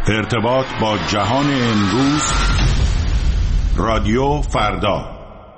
ارتباط با جهان امروز، رادیو فردا.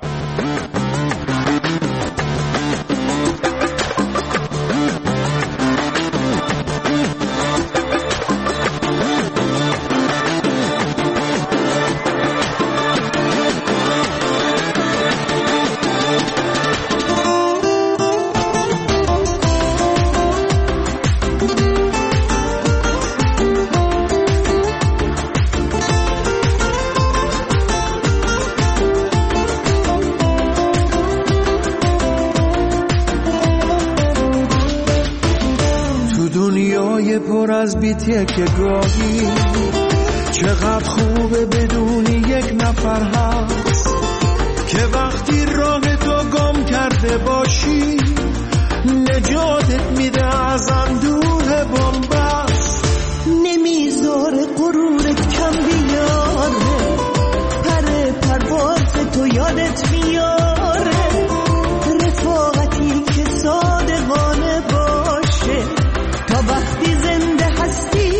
پر از بیتیه که گاهی چقدر خوبه بدونی یک نفر هست که وقتی راه تو گم کرده باشی نجاتت میده از اندوه بنبست، نمیذاره غرورت کم بیاره، پر پرواز تو یادت میاره، رفاقتی که صادقانه باشه تا وقتی زنده هستی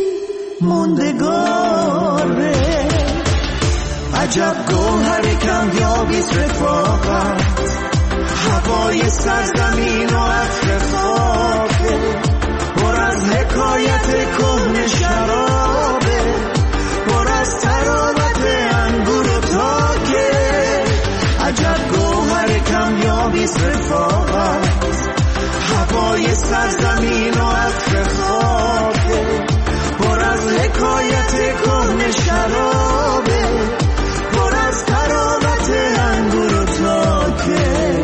موندگاره. عجب گوهر کمیابیست رفاقت، هوای سرزمین و عطر خاکه، پر از حکایت کهنه شرابه، پر از تراوت انگور و تاکه. عجب گوهر کمیابیست رفاقت، هوای سرزمین و عطر خاکه، پر از حکایت کهنه شرابه، پر از تراوت انگور و تاکه.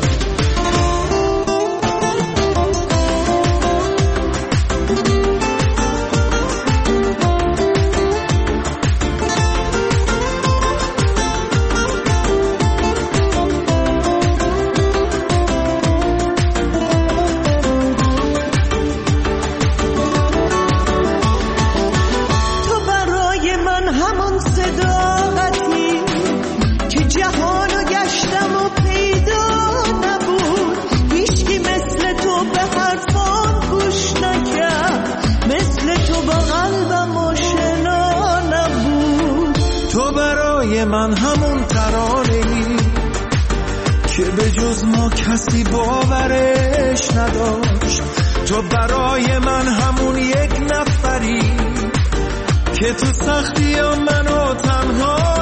من همون ترانه‌ای که به جز ما کسی باورش نداشت، تو برای من همون یک نفری که تو سختی منو تنها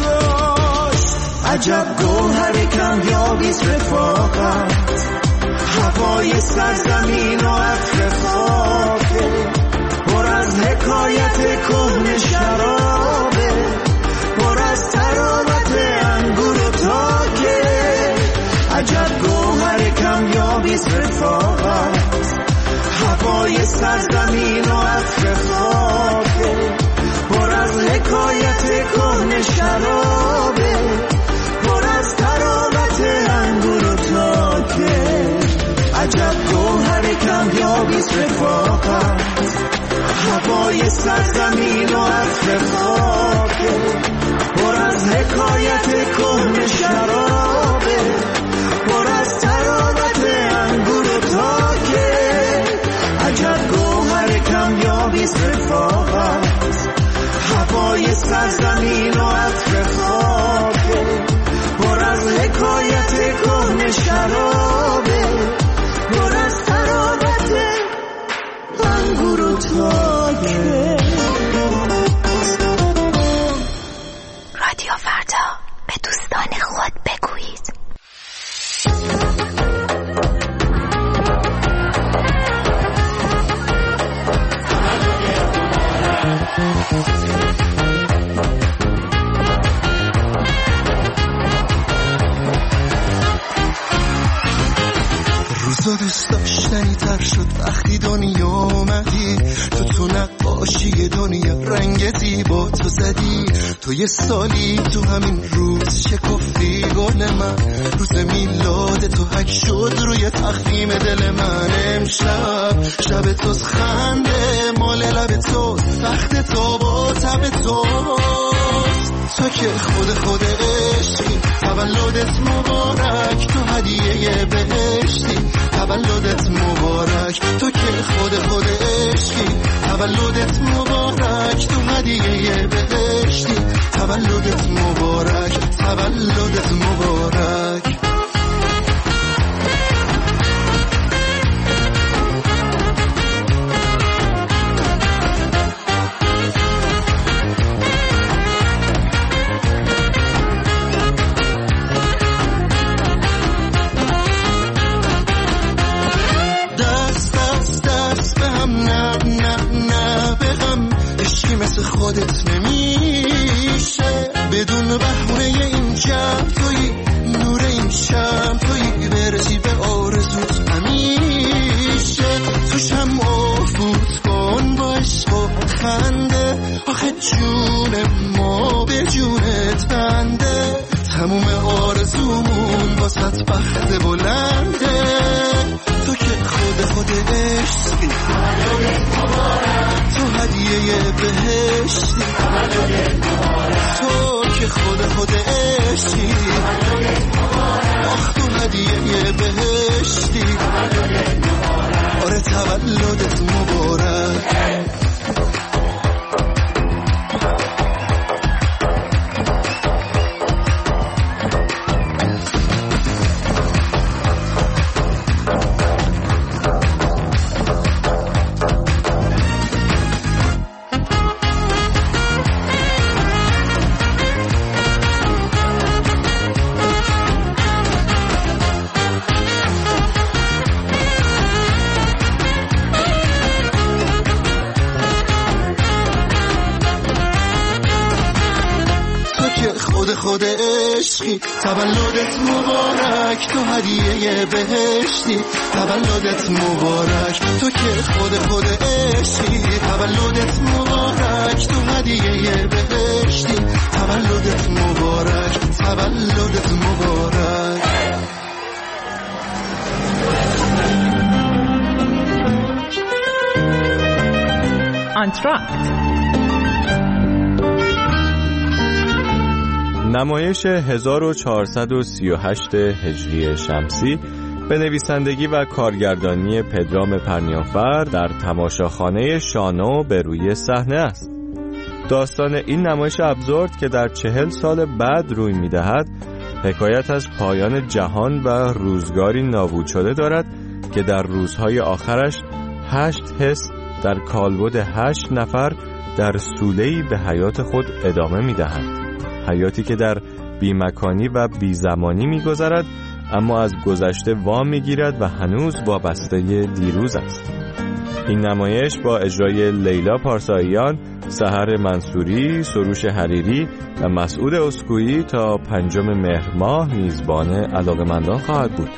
نذاشت. عجب گوهر کمیابیست رفاقت، هوای سرزمین و عطر خاکه، پر از حکایت کهنه شرابه، پر از تراوت انگور و تاکه. عجب گوهر کمیابیست رفاقت، هوای سرزمین و عطر خاکه، پر از حکایت کهنه شرابه، پر از تراوت انگور و تاکه. عجب گوهر کمیابیست رفاقت، هوای سرزمین و عطر خاکه، پر از حکایت کهنه شرابه، پر از تراوت انگور و تاکه. عجب گوهر کمیابیست رفاقت، هوای سرزمین و عطر خاکه، پر از حکایت کهنه شرابه، پر از تراوت انگور و تاکه. رادیو فردا، به دوستان خود بگویید. روزا دوست داشتنی تر شد وقتی دنیا اومدی، تو نقاشی دنیا رنگ زیبا تو زدی. تو یه سالی تو همین روز شکفتی گل من، روز میلاد تو حک شد روی تخمیم دل من. امشب شب توست، خنده مال لب توست، وقت تو با تب توست. تو که خود عشقی، تولدت مبارک، تو هدیه بهشتی، تولدت مبارک. تو که خود عشقی، تولدت مبارک تو هدیه بهشتی، تولدت مبارک، تولدت مبارک. مثل خودت نمیشه، بدون بهونه این جمع توی نور این شم توی، برسی به آرزوت همیشه. تو شم افوت کن با عشق و خنده، آخه جون ما به جونت بنده، تموم آرزومون واسط بخت بلنده. تو که خود عشقی، تو هدیه بهشتی، تو که خود عشقی، آخ تو هدیه بهشتی، آره تولدت مبارک. خود عشقی، تولدت مبارک تو هدیه بهشتی، تولدت مبارک. تو که خود عشقی، تولدت مبارک تو هدیه بهشتی، تولدت مبارک، تولدت مبارک. آنتراکت نمایش 1438 هجری شمسی به نویسندگی و کارگردانی پدرام پرنیانفر در تماشاخانه شانو به روی صحنه است. داستان این نمایش ابزورد که در 40 سال بعد روی می‌دهد، حکایت از پایان جهان و روزگاری نابود شده دارد که در روزهای آخرش 8 حس در کالبد 8 نفر در سوله‌ای به حیات خود ادامه می‌دهند. حیاتی که در بی‌مکانی و بی‌زمانی می‌گذرد، اما از گذشته وام می‌گیرد و هنوز وابسته دیروز است. این نمایش با اجرای لیلا پارساییان، سحر منصوری، سروش حریری و مسعود اسکویی تا 5 مهر ماه میزبان علاقه‌مندان خواهد بود.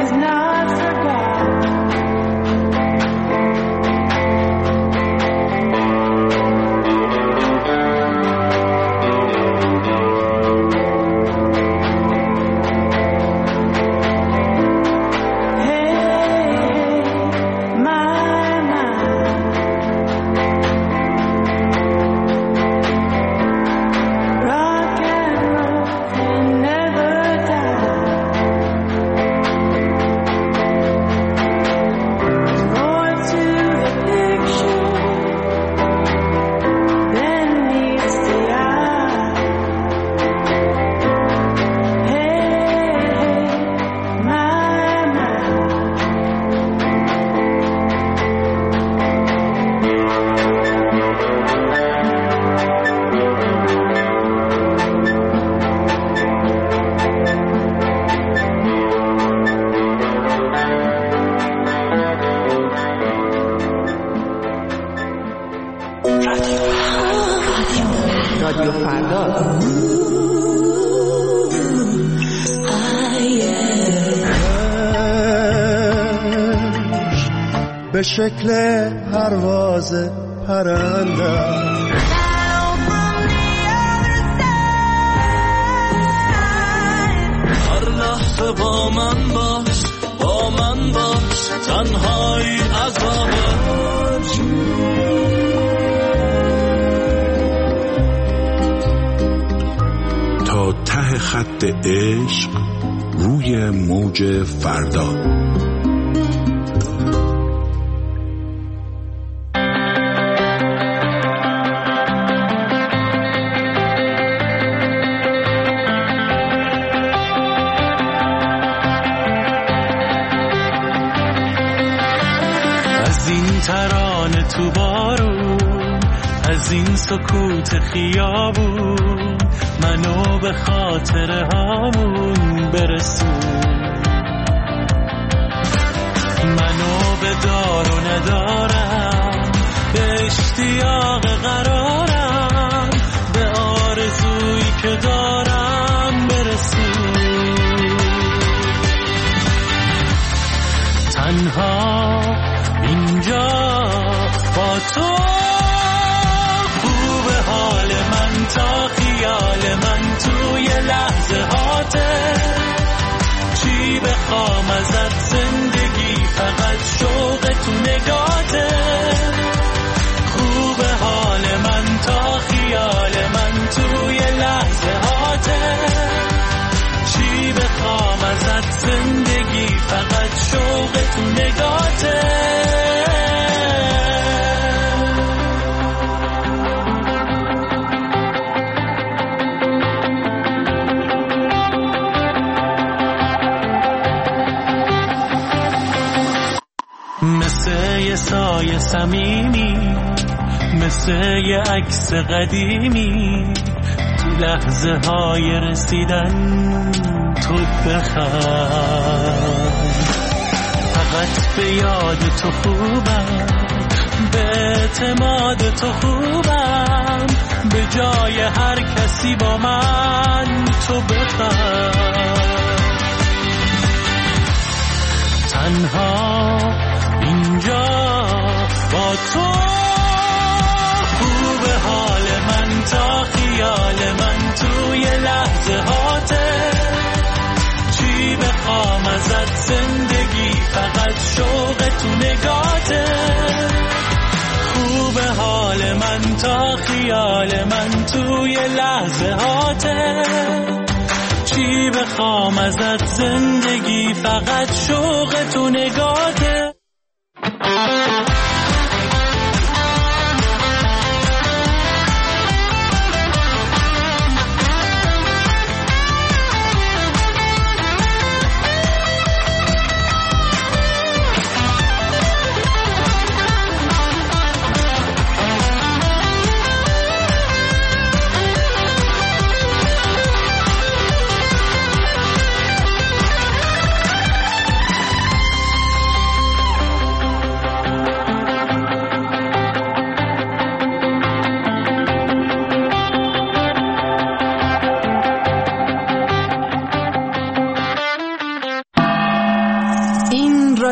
رادیو فردا. به شکل پرواز پرنده هر لحظه با من باش تنهایی عذابه تا ته خط عشق روی موج فردا. از این ترانه تو بارون، از این سکوت خیابون، منو به خاطره هامون برسون، منو به دار و ندارم، به اشتیاق قرارم، به آرزویی که دارم برسون. تنها اینجا با تو خوب حال من تا خیال من توی لحظه هاته، چی بخوام ازت زندگی فقط شوق تو نگاته. خوب حال من تا خیال من توی لحظه هاته، چی بخوام ازت زندگی فقط شوق تو نگاته. مثل یه سایه صمیمی، مثل یه عکس قدیمی، تو لحظه های رسیدن تو بخوام. فقط به یاد تو خوبم، به اعتماد تو خوبم، به جای هر کسی با من تو بخوام. تنها اینجا با تو خوب حال من تا خیال من توی لحظه هاته، چی بخوام ازت زندگی فقط شوق تو نگاته. خوب حال من تا خیال من توی لحظه هاته، چی بخوام ازت زندگی فقط شوق تو نگاته.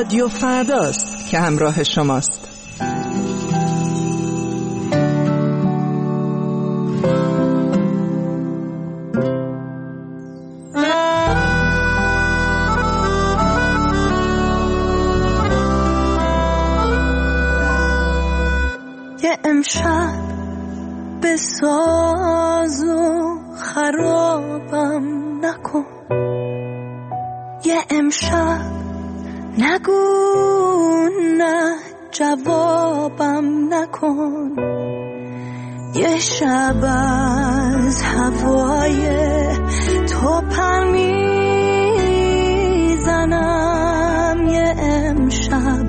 رادیو فرداست که همراه شماست. یه امشب به ساز و خرابم نکن، یه امشب نگو نه جوابم نکن، یه شب از هوای تو پر میزنم، یه امشب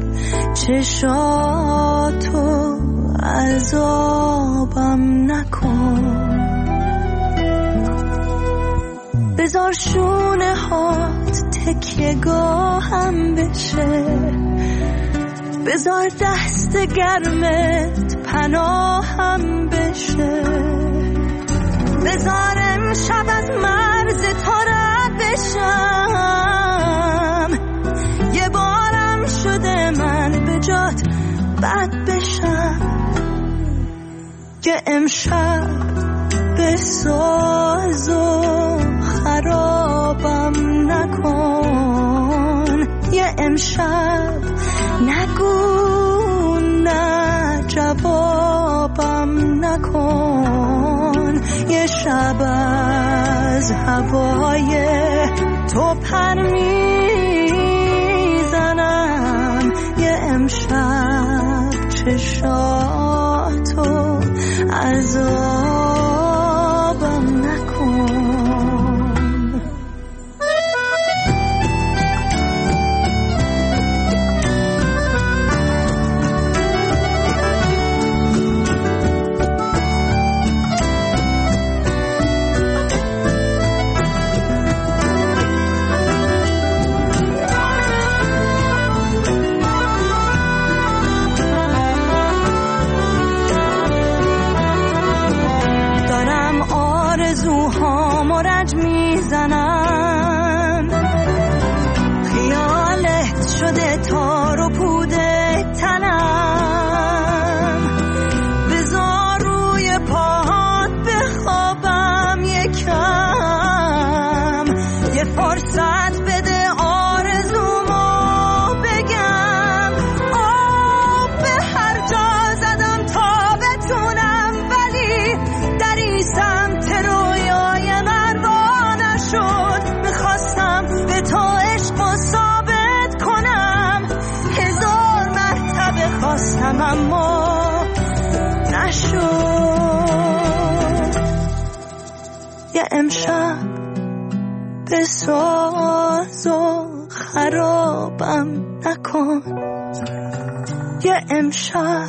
چشاتو عذابم نکن، بذار شونه هات تکیه گاهم بشه، بذار دست گرمت پناهم بشه، بذار امشب از مرز تو رد بشم، یه بارم شده من به جات بد بشم، یه امشب به ساز و خرابم نکن، یه امشب نگو نه جوابم نکن، یه شب از هوای تو پر میزنم، یه امشب چشاتو عذابم نکن. خیالت شده تار و پوده تنم، بذار روی پاهات بخوابم یکم، یه فرصت بده آرزومو بگم، به هر جا زدم تا بتونم، ولی در این سمت رویای من با نشد، میخواستم به تو عشقو ثابت کنم، هزار مرتبه خواستم اما نشد، یه امشب به ساز و خرابم نکن، یه امشب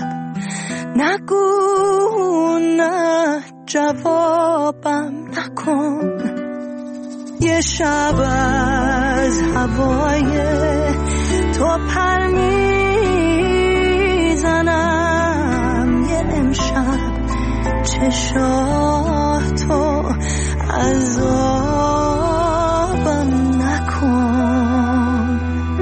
نگو نه جوابم نکن، یه شب از هوای تو پر میزنم، یه امشب چشاتو عذابم نکن.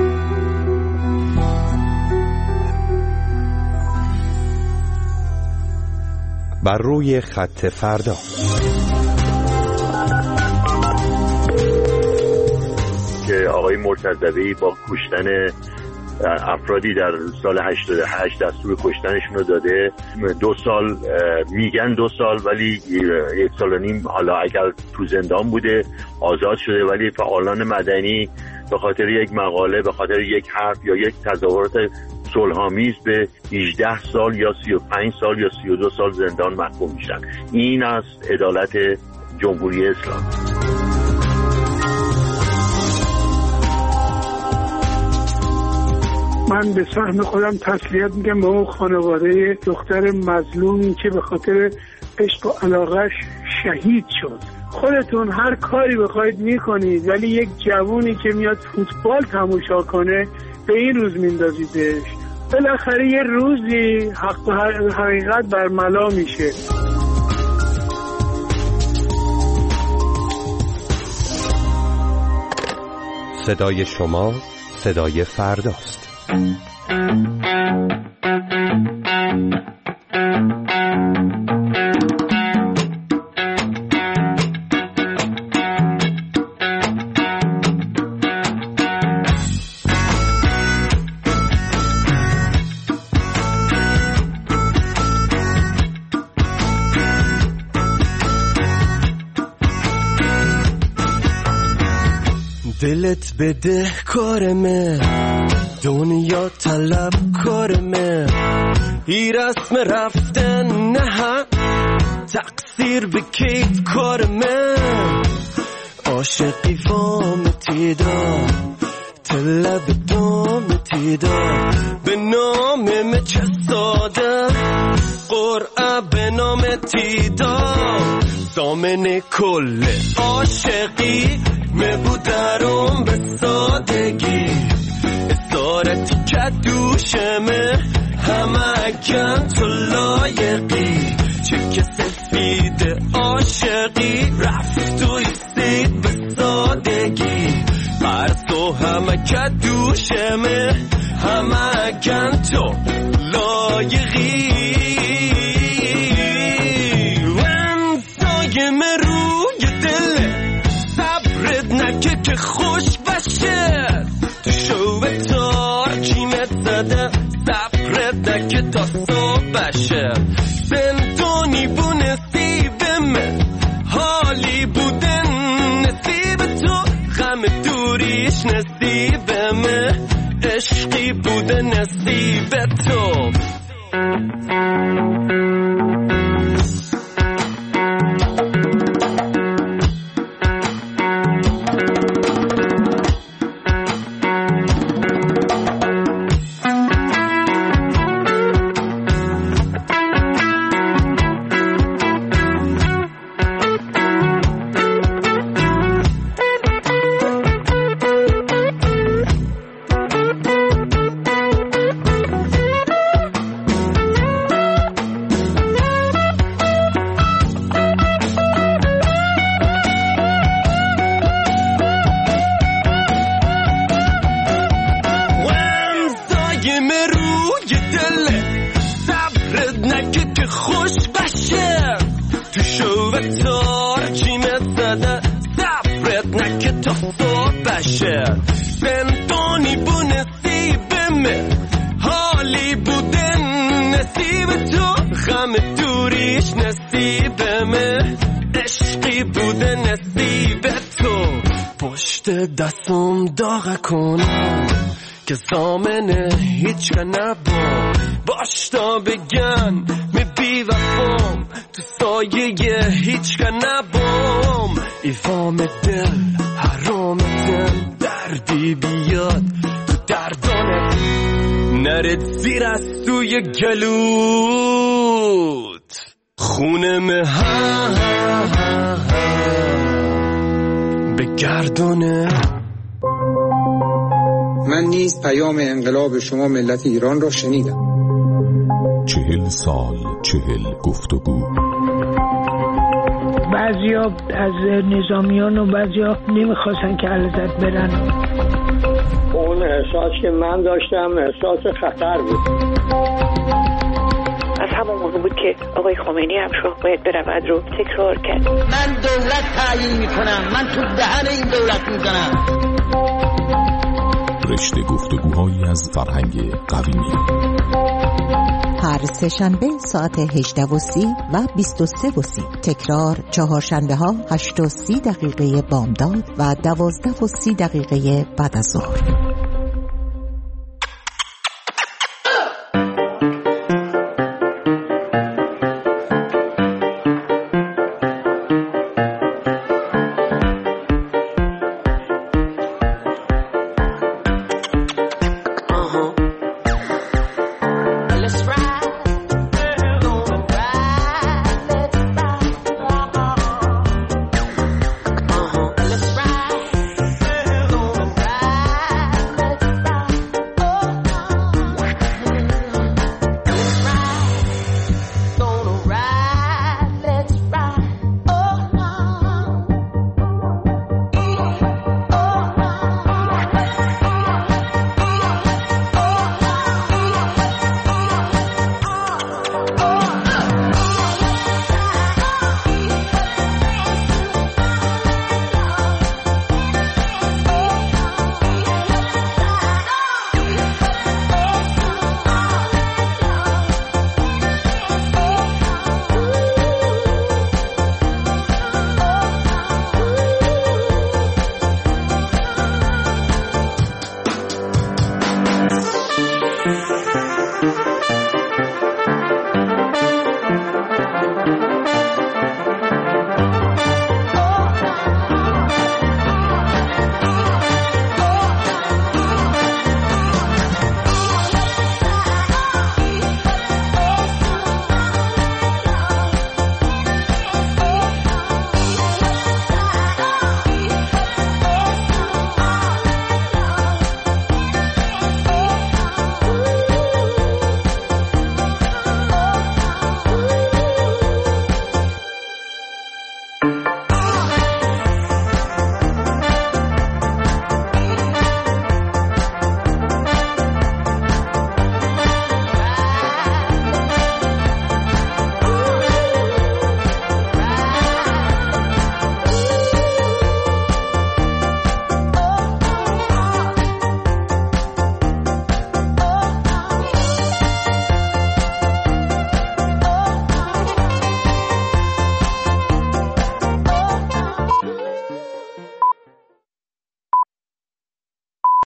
بر روی خط فردا. که آقای مرتضوی با کشتن افرادی در سال 88 دستور کشتنشون رو داده، 2 سال میگن 2 سال ولی 1 سال و نیم، حالا اگر تو زندان بوده آزاد شده، ولی فعالان مدنی به خاطر یک مقاله، به خاطر یک حرف یا یک تظاهرات صلح‌آمیز به 18 سال یا 35 سال یا 32 سال زندان محکوم میشن. این است عدالت جمهوری اسلامی. من به سهم خودم تسلیت میگم به اون خانواده دختر مظلومی که به خاطر عشق و علاقش شهید شد. خودتون هر کاری بخواید میکنید، ولی یک جوونی که میاد فوتبال تماشا کنه به این روز میندازیدش. بالاخره یه روزی حق و حقیقت برملا میشه. صدای شما صدای فرداست. دلت بده کارمه، دنیا طلب کارمه، ای رسم رفتن نه تقصیر بکید کارمه، عاشقی وام تیدا طلب دام تیدا، به نام چه ساده قرعه به نام تیدا، دامن کل عاشقی مبودرم به سادگی، اسارتی که دوشمه همه کن تو لایقی، چه سفید عاشقی رفت و ایستید به سادگی، برسو همه که دوشمه همه کن تو لایقی، ونسایم روی دل صبرت نکه که خوش بشه، تو شو تارکیمت زده صبرت نکه تا صبح بشه، زندانی بو نصیبمه حالی بودن نصیب تو، غم دوریش نصیبمه عشقی بوده نصیب تو. زندانی بو نصیبمه حالی بودن نصیب تو، غم دوریش نصیبمه عشقی بوده نصیب تو، پشت دستم داغ کنم که زامنه هیچ که نبام، باش تا بگن می بی وفام تو سایه هیچ که نبام، ایفام دل حرام دل دردی بیاد تو دردانت نرد زیر از توی گلوت خونم به گردانه. من نیز پیام انقلاب شما ملت ایران را شنیدم. 40 سال 40 گفتگو. بعضیا از نظامیان و بعضیا نمیخواستن که علازت برن. اون احساس که من داشتم احساس خطر بود. از همون موقع بود که آقای خمینی هم شد باید برود رو تکرار کرد. من دولت تعیین میکنم، من تو دهن این دولت میزنم. رشته گفتگوهایی از فرهنگ قویمی. هر سه‌شنبه ساعت 18:30 و 23:30. تکرار چهارشنبه ها 8:30 بامداد و 12:30 بعد از ظهر.